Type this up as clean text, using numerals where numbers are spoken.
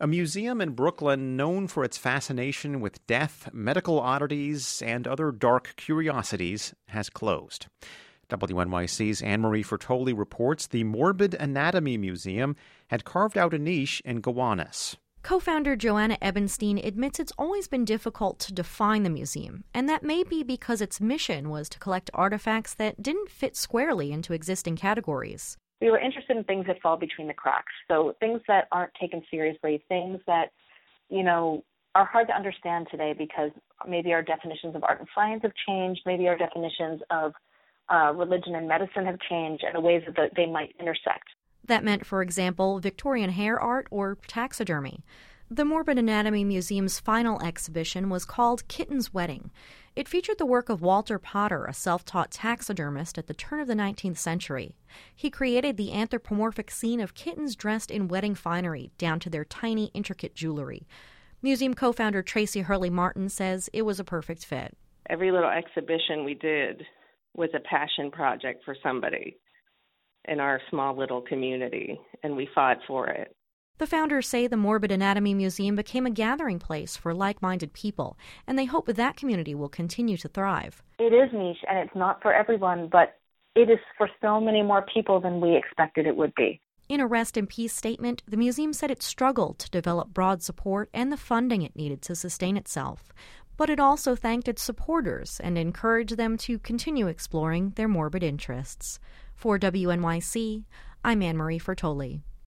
A museum in Brooklyn known for its fascination with death, medical oddities, and other dark curiosities has closed. WNYC's Anne-Marie Fertoli reports the Morbid Anatomy Museum had carved out a niche in Gowanus. Co-founder Joanna Ebenstein admits it's always been difficult to define the museum, and that may be because its mission was to collect artifacts that didn't fit squarely into existing categories. We were interested in things that fall between the cracks, so things that aren't taken seriously, things that, are hard to understand today because maybe our definitions of art and science have changed, maybe our definitions of religion and medicine have changed, and the ways that they might intersect. That meant, for example, Victorian hair art or taxidermy. The Morbid Anatomy Museum's final exhibition was called Kitten's Wedding. It featured the work of Walter Potter, a self-taught taxidermist at the turn of the 19th century. He created the anthropomorphic scene of kittens dressed in wedding finery, down to their tiny, intricate jewelry. Museum co-founder Tracy Hurley Martin says it was a perfect fit. Every little exhibition we did was a passion project for somebody in our small little community, and we fought for it. The founders say the Morbid Anatomy Museum became a gathering place for like-minded people, and they hope that community will continue to thrive. It is niche, and it's not for everyone, but it is for so many more people than we expected it would be. In a Rest in Peace statement, the museum said it struggled to develop broad support and the funding it needed to sustain itself. But it also thanked its supporters and encouraged them to continue exploring their morbid interests. For WNYC, I'm Anne-Marie Fertoli.